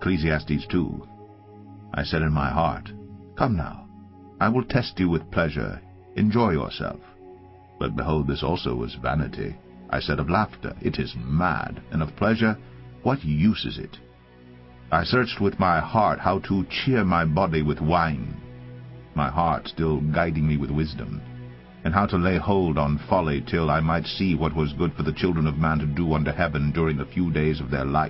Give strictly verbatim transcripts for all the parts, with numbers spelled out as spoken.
Ecclesiastes two. I said in my heart, Come now, I will test you with pleasure, enjoy yourself. But behold, this also was vanity. I said of laughter, It is mad, and of pleasure, what use is it? I searched with my heart how to cheer my body with wine, my heart still guiding me with wisdom, and how to lay hold on folly till I might see what was good for the children of man to do under heaven during the few days of their life.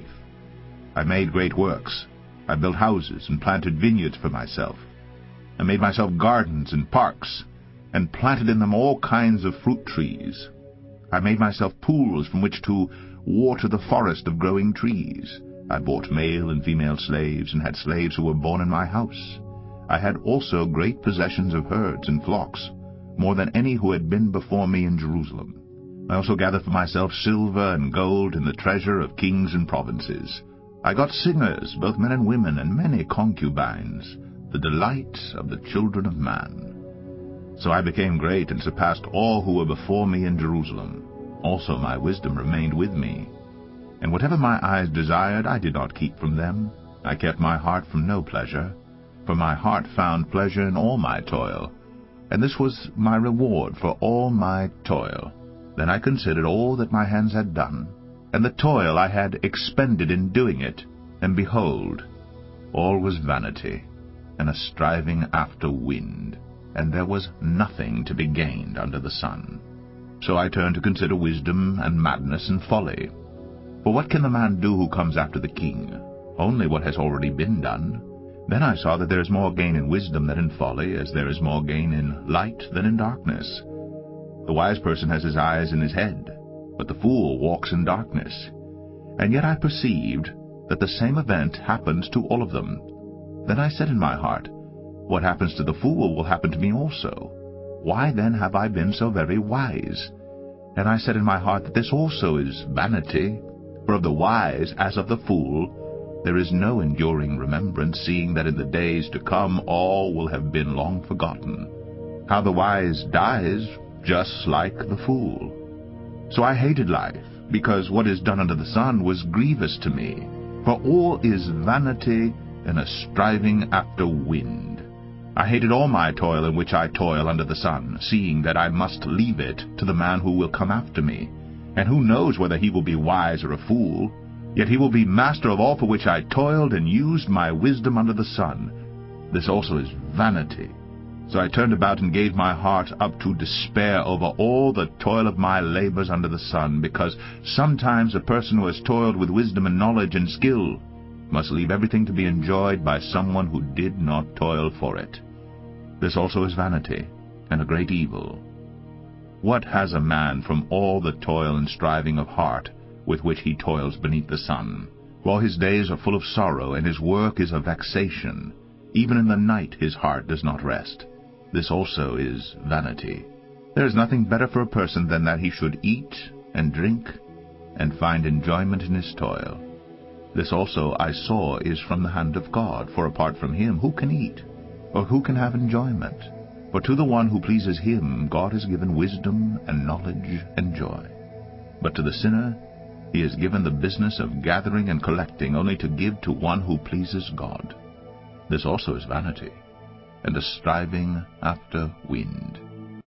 I made great works. I built houses and planted vineyards for myself. I made myself gardens and parks, and planted in them all kinds of fruit trees. I made myself pools from which to water the forest of growing trees. I bought male and female slaves, and had slaves who were born in my house. I had also great possessions of herds and flocks, more than any who had been before me in Jerusalem. I also gathered for myself silver and gold and the treasure of kings and provinces. I got singers, both men and women, and many concubines, the delight of the children of man. So I became great and surpassed all who were before me in Jerusalem. Also my wisdom remained with me. And whatever my eyes desired I did not keep from them. I kept my heart from no pleasure, for my heart found pleasure in all my toil, and this was my reward for all my toil. Then I considered all that my hands had done, and the toil I had expended in doing it, and behold, all was vanity, and a striving after wind, and there was nothing to be gained under the sun. So I turned to consider wisdom and madness and folly. For what can the man do who comes after the king? Only what has already been done. Then I saw that there is more gain in wisdom than in folly, as there is more gain in light than in darkness. The wise person has his eyes in his head, but the fool walks in darkness. And yet I perceived that the same event happens to all of them. Then I said in my heart, What happens to the fool will happen to me also. Why then have I been so very wise? And I said in my heart that this also is vanity. For of the wise as of the fool there is no enduring remembrance, seeing that in the days to come all will have been long forgotten. How the wise dies just like the fool. So I hated life, because what is done under the sun was grievous to me. For all is vanity and a striving after wind. I hated all my toil in which I toil under the sun, seeing that I must leave it to the man who will come after me. And who knows whether he will be wise or a fool? Yet he will be master of all for which I toiled and used my wisdom under the sun. This also is vanity. So I turned about and gave my heart up to despair over all the toil of my labors under the sun, because sometimes a person who has toiled with wisdom and knowledge and skill must leave everything to be enjoyed by someone who did not toil for it. This also is vanity, and a great evil. What has a man from all the toil and striving of heart with which he toils beneath the sun? For his days are full of sorrow, and his work is a vexation. Even in the night his heart does not rest. This also is vanity. There is nothing better for a person than that he should eat and drink and find enjoyment in his toil. This also I saw is from the hand of God, for apart from him who can eat, or who can have enjoyment? For to the one who pleases him God has given wisdom and knowledge and joy. But to the sinner he has given the business of gathering and collecting, only to give to one who pleases God. This also is vanity, and a striving after wind.